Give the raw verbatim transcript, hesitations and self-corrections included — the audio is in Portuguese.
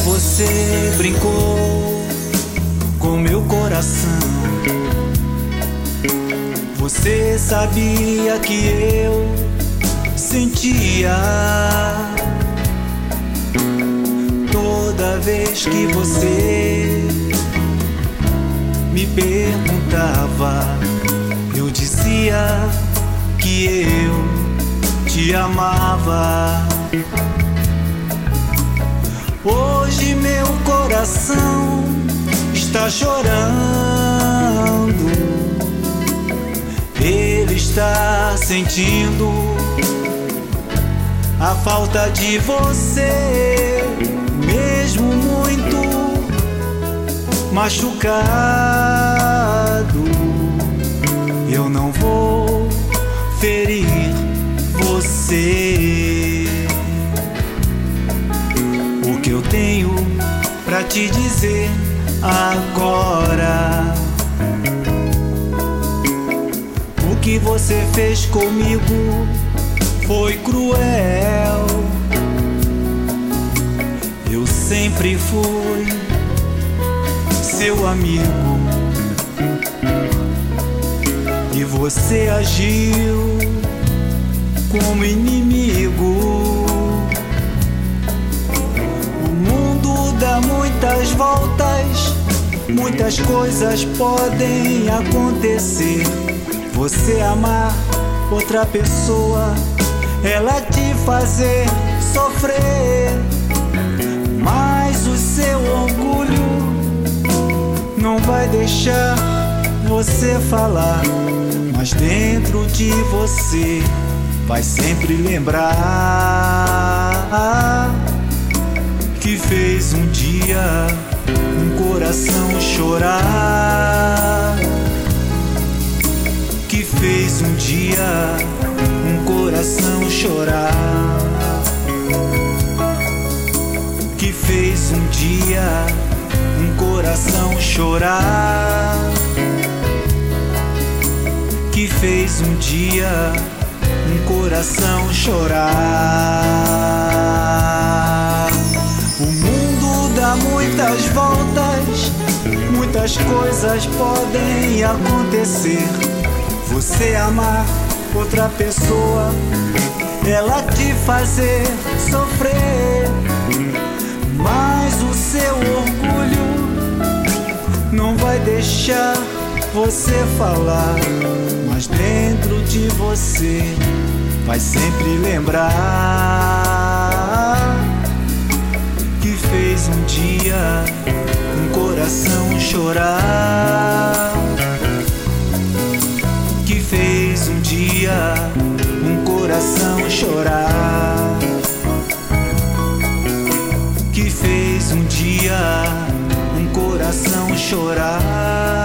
Você brincou com meu coração. Você sabia que eu sentia toda vez que você me perguntava. Eu dizia que eu te amava. Hoje meu coração está chorando. Ele está sentindo a falta de você, mesmo muito machucado. Eu não vou ferir você. O que eu tenho pra te dizer agora: o que você fez comigo foi cruel. Eu sempre fui seu amigo e você agiu como inimigo. Dá muitas voltas, muitas coisas podem acontecer. Você amar outra pessoa, ela te fazer sofrer, mas o seu orgulho não vai deixar você falar. Mas dentro de você vai sempre lembrar que fez um dia um coração chorar. Que fez um dia um coração chorar. Que fez um dia um coração chorar. Que fez um dia um coração chorar. O mundo dá muitas voltas, muitas coisas podem acontecer. Você amar outra pessoa, ela te fazer sofrer, mas o seu orgulho não vai deixar você falar. Mas dentro de você vai sempre lembrar que fez um dia um coração chorar. Que fez um dia um coração chorar. Que fez um dia um coração chorar.